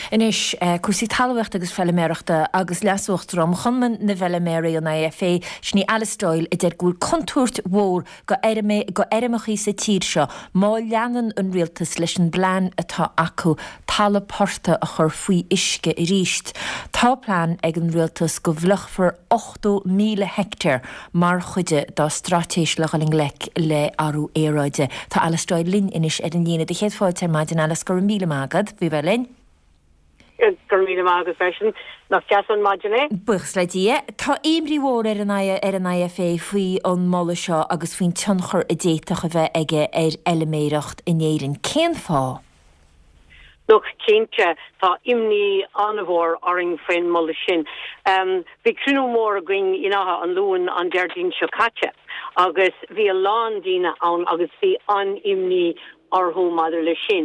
Inis cuasí talhacht agus felliméireachta agus leasúchtrum chunman na bheileméirí an IFA sní Alistoil I der gúil contúirt mhór go éireachí sa tír seo má leanan an rialtas leis an blean atá acu talla porta a chur faoi isce I ríist. Tá plán ag an rialtas go bhluchfar 8,000 hectar mar chuide dá stratéis le galing le arú éráide. Tá Alistoil linn inis ar an dhéana de chéadfáil maid an Alas gur 1,000 mágad, bhí bheith linn? Gur 1,000 mágad fashion, nach ceasan maidine. Buchs le dia, tá éimrí mhór ar an IFA faoi an molla seo agus faoin tionchar a déiteach a bheith aige ar eileméireacht in éireann. Cén fá? Look, Cínte, tá imní anmhór oring féin molla sin. Bhí crunú mór a gring inaha an lúin an deirdín seo caite, agus bhí a lán dína ann agus bhí an imní orthú maidir le sin.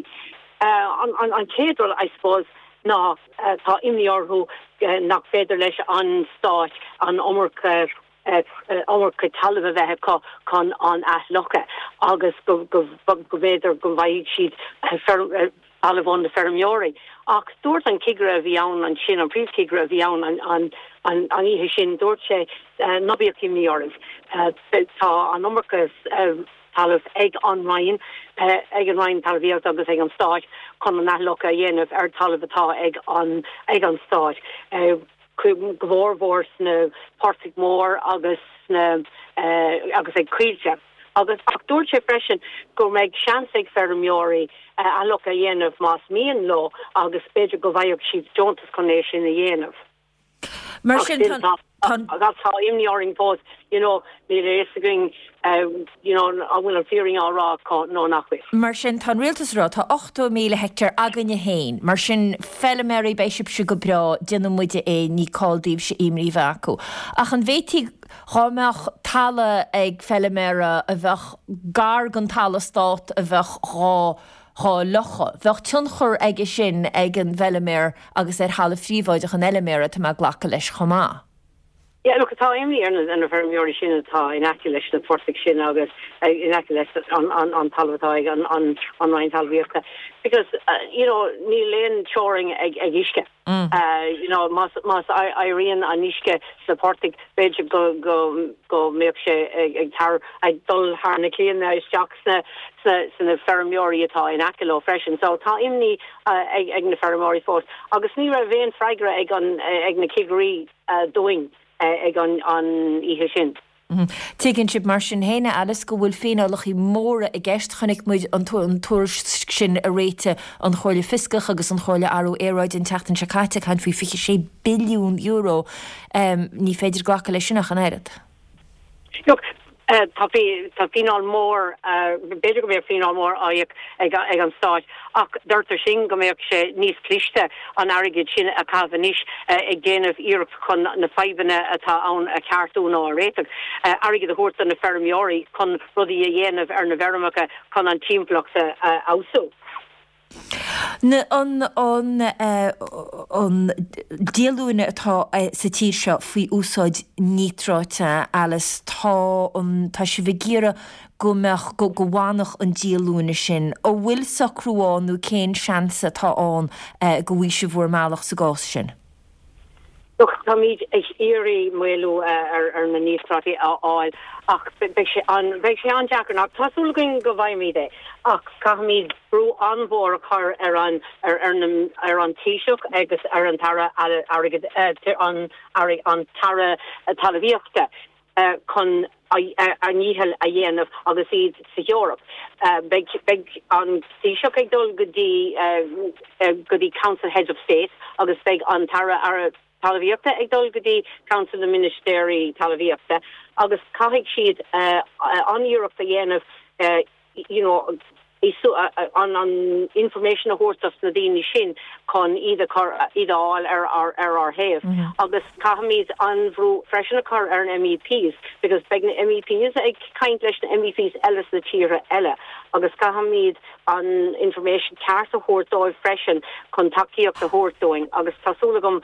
An céadúil, I suppose, ná tá imní orthú nach féidir leis an stáit an ommarcha talibh bheithe chun an athlocha agus go bhéidir go bhaigh siad talibhán na fermióirí. Ach dúirt an cigra a bhí ann an sin, an príomh cigra a bhí ann an ihe sin dúirt sé nobíoch imní oribh. Tá an ommarcha talibh ag an Ryan talibhíocht agus ag an stáit chun an athlocha dhéanamh ar talibh atá ag an stáit. Gmhórhórs na Portig Mór agus ag Cuilche. Agus ach dúirt sé freisin go méid seans ag fermióirí athlocha dhéanamh más míon lo agus beidir go bhaigh siad Johntas connéis sin a dhéanamh. Mar sin that's how imní oring both, ní réising, I will fearing all raw no nachwis. Mar sin tan rialtas rá tá 8,000 hectar aganne héin. Mar sin felliméirí béisip se go bra dina muide ní cáildíobh se imrí bhacu. Ach an bhétí chámeach talla ag felliméire a bheith gar gan talla stát a bheith há locha. Bheith tionchur aige sin ag an bheileméir agus hala phríomháideach an eileméire tá mag ghlacha leis chomá. Yeah, look, atá imní an a fermióirí sin atá inacti leis na Portig sin agus inacti leis an talbhatáig an Ryan talbhíochta. Because, ní léon choring ag isce. Mas Irene an isce sa Portig beidir go méoch sé ag tar ag dul haar na clíon na isteach sna fermióirí atá inacti lo freisin. So tá imní ag na fermióirí fós. Agus ní ra bhéon freigra ag na cigarí doing. Ag an ihe sin. Tuigeann sib mar sin héine Alice go bhfuil féinálach í móra a gceist chunig muid an túir sin a réite an chóirle fiscach agus an chóirle arú éráid in teachtain se caite chuin faoi €50 billiún ní féidir ghlacha lei sinach an éad. Look, tá fínál mór, beidir go bhéh fínál mór ag an stáit, ach d'irtar sin go méoch sé níos cliste an airgid sin a cabhanis ag déanamh iirecht chun na feibanna atá ann a ceartún á réiteach. Airgid a thuirt an na fermióirí chun rudí a dhéanamh ar na bheirmeacha chun an tímpleachta ausú. An díalúine atá sa tír seo faoi úsáid nítráte Alice tá si bh géire go bhánach an díalúine sin ó bhfuil sacrúánú cén seansa tá an go bhí se bhór máach sa gás sin. Look, Tomid ag éirí muú ar na níostrátaí áil ach beidh sé an deacarnach tásúlagainn go bhaimide ach caithmid brú anmhór a chur ar an tíiseach agus ar an tara an tara talbhíochta chun aníhel a dhéanamh agus iad sa Europe. Beidh an tíiseach ag dul go dtí Council Heads of State agus beidh an tara talbhíochta ag dul go dtí Council na Ministéirí talbhíochta agus caithigh siad an Europe a dhéanamh an information a thuirtas na daoine sin chun iad áil ar thaobh. Agus caithmid an bhrú freisin a chur ar an MEPs, because beag na MEPs ag caint leis na MEPs eile na tíre eile. Agus caithmid an information ceart a thuirtáil freisin chun takeíocht a thuirtóing. Agus tásúlagainn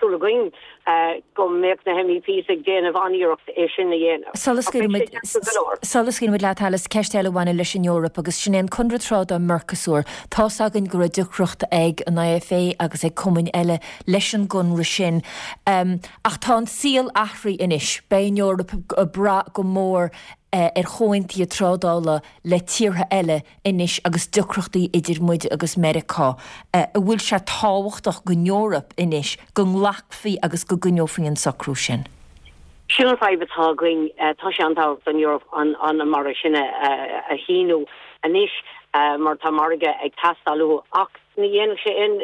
go méoch na MEPs ag déanamh aníocht é sin na dhéanamh. Solas cinn le talas ceistéile bhaine leis in Eorpa agus sin éon cunratrád a Mercosur, tá agan go duchrucht ag an IFA fé agus é cumin eile leis an gunra sin. Ach tá an síl ahraí inis, Béin Eorp bra go mór chointí a trádála le tíortha eile inis agus ducrochtaí idir muid agus Americá. Bhfuil se táhachtach go Eorp inis, go nglaachfaí agus go gneofaí an sacrú sin. Sin fáibetá going tá sé antáhacht an Eorp an mar sinna a híú anis mar tá marga ag tastalú ach ní dhéanamh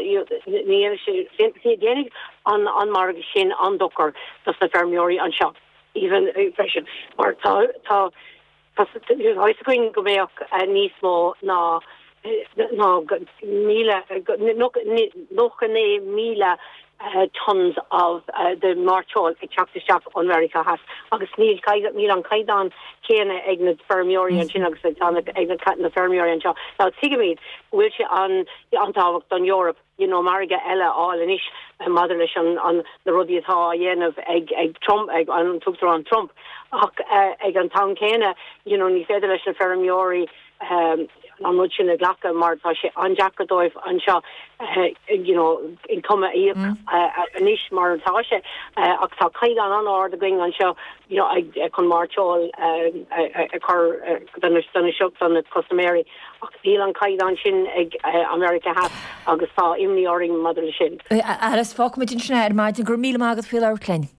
sé déananig an marga sin an dochar tas na fermióí an seo. Even impression mar tá going go méach níos mó ná míle tons of the marchol ag teachtasteach an America has agus níl an caidan céine ag na fermióí an sin agus ag na fermióí an seo. Now tigamid bhfuil se an táhacht an Eorp marga eile áil inis mother leis an na rudí atá dhéanamh ag Trump ag an tugtar an Trump ach ag an town céine ní féidir leis na fermióí an mu sin a ghlacha mar tá sé an Jackadóibh an seo in cuma íoc anis mar tá sé ach tá caidan an áir a going an seo ag chun marteáil chur donna seocht an na customary ach bhíl an caidan sin ag America hat agus tá imní áring mother sin. Aras fácmid sin sinna maidid gur míle mágad fiú leirclein.